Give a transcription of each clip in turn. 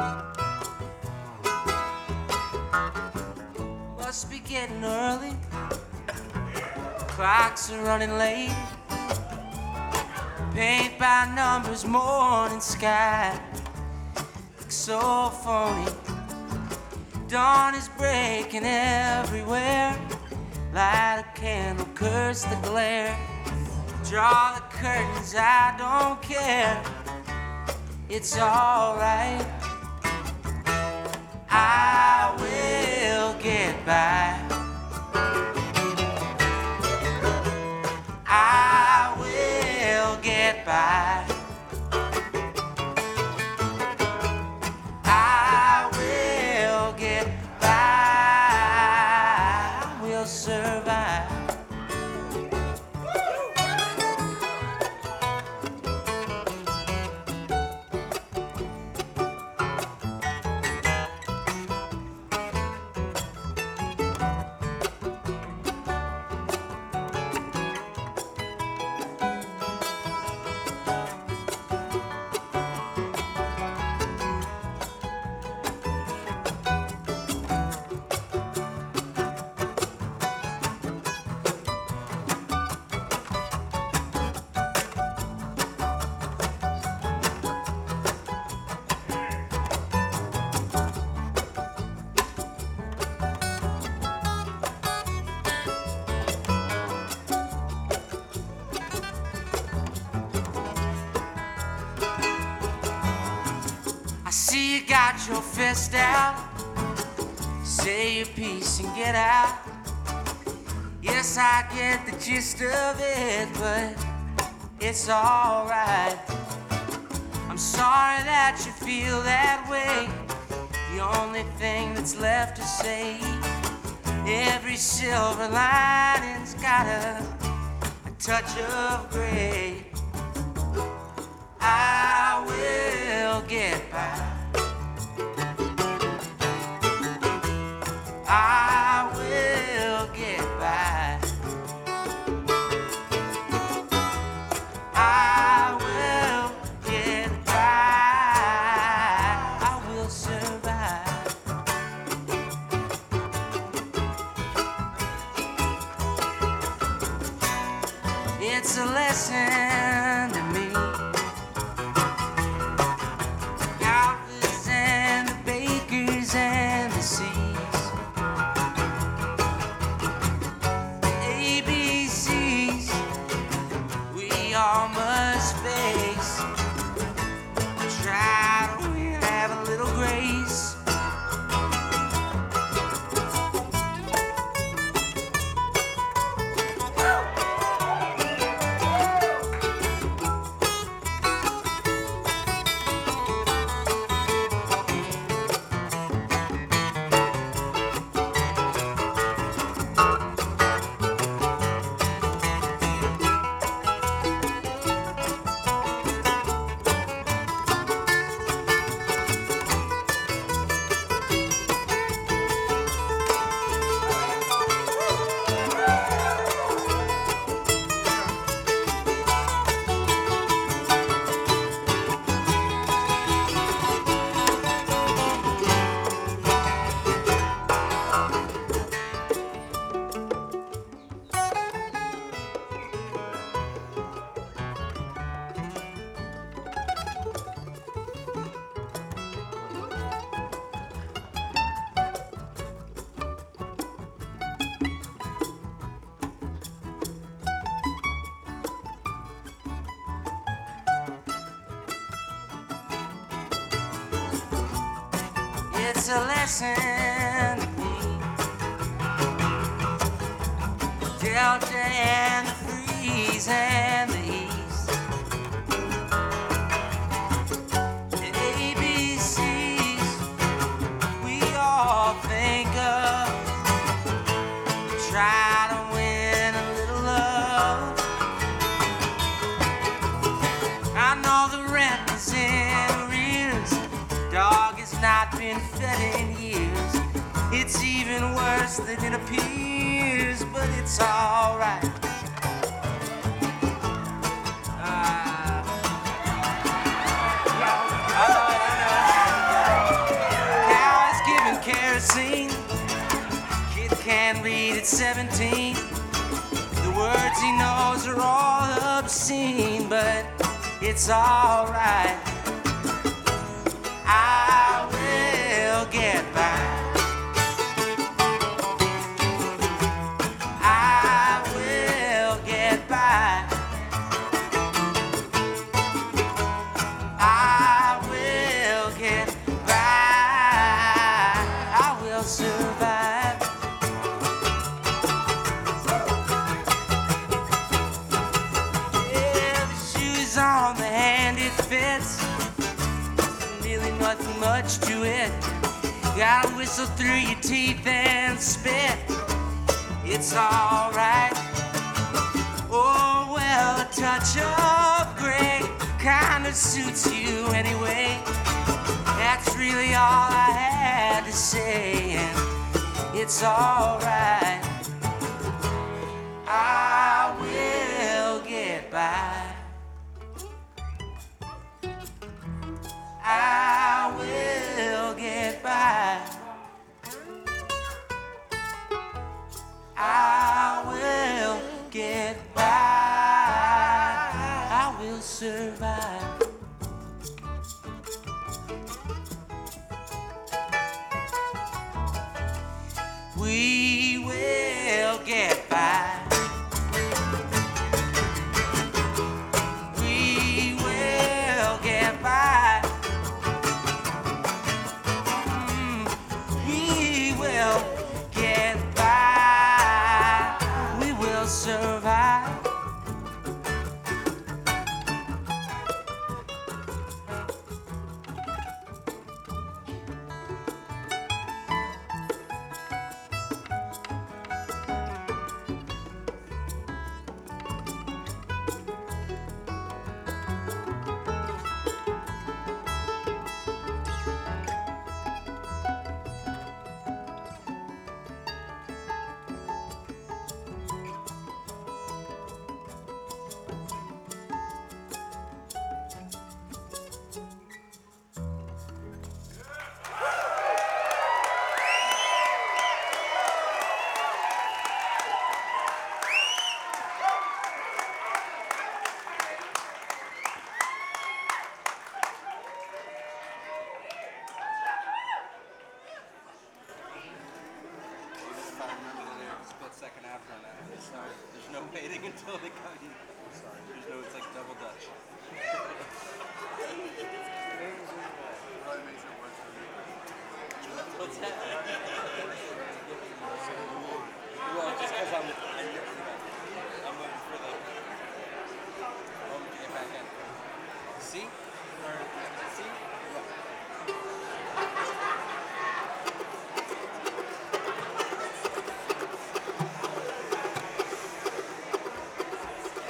Must be getting early. Clocks are running late. Paint by numbers, morning sky looks so phony. Dawn is breaking everywhere. Light a candle, curse the glare. Draw the curtains, I don't care. It's alright. I will get by. I will get by. I will get by. I will survive. See you got your fist out. Say your piece and get out. Yes, I get the gist of it, but it's alright. I'm sorry that you feel that way. The only thing that's left to say, every silver lining's got a touch of gray. I will get by. I will get by. I will get by. I will survive. It's a lesson to me. Outfitters and the bakers and the seas. ABCs we all must face. Try to win, have a little grace. It's a lesson to me. Delta and the freeze and the east. The ABCs we all think of. Try to win a little love. I know the rent is in arrears. Dog has not been fed in years. It's even worse than it appears, but it's alright. I know. 17. The words he knows are all obscene, but it's alright. I will get by. I will get by. I will get by. I will survive. Yeah, the shoes on the hand it fits. Really nothing much to it. Gotta whistle through your teeth and spit. It's alright. Oh well, a touch of gray kinda suits you anyway. That's really all I had to say, and it's alright. I will get by. I will get by. I will get by. I will survive. We will get by. We will get by. We will get by. We will survive. Second after that. Sorry. There's no waiting until they come in. Sorry. There's no, it's like double Dutch. What's that? Well, just because I'm waiting for the moment to get back in. See? Or see?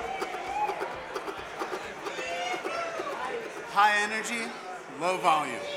High energy, low volume.